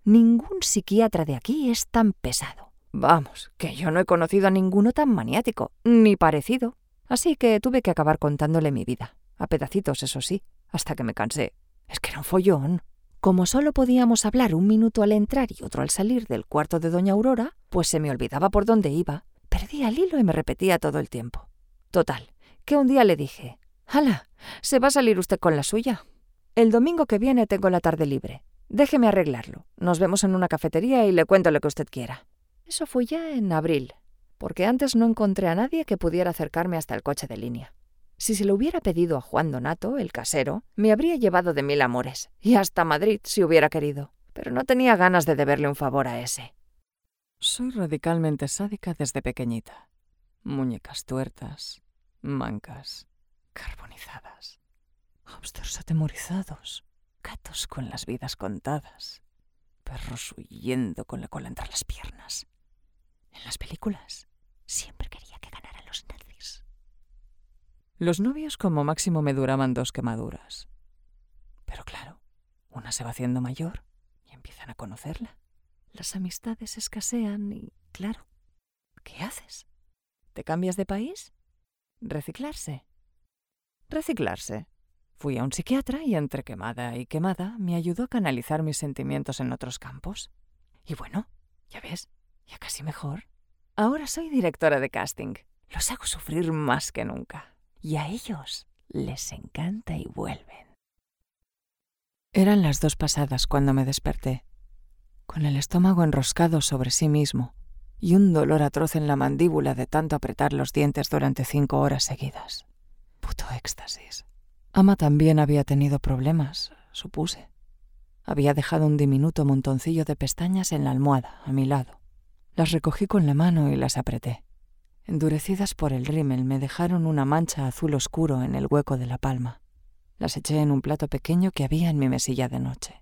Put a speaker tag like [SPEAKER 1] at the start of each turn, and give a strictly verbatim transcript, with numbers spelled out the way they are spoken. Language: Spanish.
[SPEAKER 1] Ningún psiquiatra de aquí es tan pesado. Vamos, que yo no he conocido a ninguno tan maniático, ni parecido. Así que tuve que acabar contándole mi vida, a pedacitos, eso sí, hasta que me cansé. Es que era un follón. Como solo podíamos hablar un minuto al entrar y otro al salir del cuarto de doña Aurora, pues se me olvidaba por dónde iba. Perdía el hilo y me repetía todo el tiempo. Total, que un día le dije: «Hala, ¿se va a salir usted con la suya? El domingo que viene tengo la tarde libre. Déjeme arreglarlo. Nos vemos en una cafetería y le cuento lo que usted quiera». Eso fue ya en abril, porque antes no encontré a nadie que pudiera acercarme hasta el coche de línea. Si se lo hubiera pedido a Juan Donato, el casero, me habría llevado de mil amores, y hasta Madrid si hubiera querido. Pero no tenía ganas de deberle un favor a ese. Soy radicalmente sádica desde pequeñita. Muñecas tuertas, mancas, carbonizadas, hámsters atemorizados, gatos con las vidas contadas, perros huyendo con la cola entre las piernas. En las películas siempre quería que ganaran los nazis. Los novios como máximo me duraban dos quemaduras. Pero claro, una se va haciendo mayor y empiezan a conocerla. Las amistades escasean y, claro, ¿qué haces? ¿Te cambias de país? ¿Reciclarse? Reciclarse. Fui a un psiquiatra y entre quemada y quemada me ayudó a canalizar mis sentimientos en otros campos. Y bueno, ya ves, ya casi mejor. Ahora soy directora de casting. Los hago sufrir más que nunca. Y a ellos les encanta y vuelven. Eran las dos pasadas cuando me desperté, con el estómago enroscado sobre sí mismo y un dolor atroz en la mandíbula de tanto apretar los dientes durante cinco horas seguidas. Puto éxtasis. Ama también había tenido problemas, supuse. Había dejado un diminuto montoncillo de pestañas en la almohada, a mi lado. Las recogí con la mano y las apreté. Endurecidas por el rímel, me dejaron una mancha azul oscuro en el hueco de la palma. Las eché en un plato pequeño que había en mi mesilla de noche.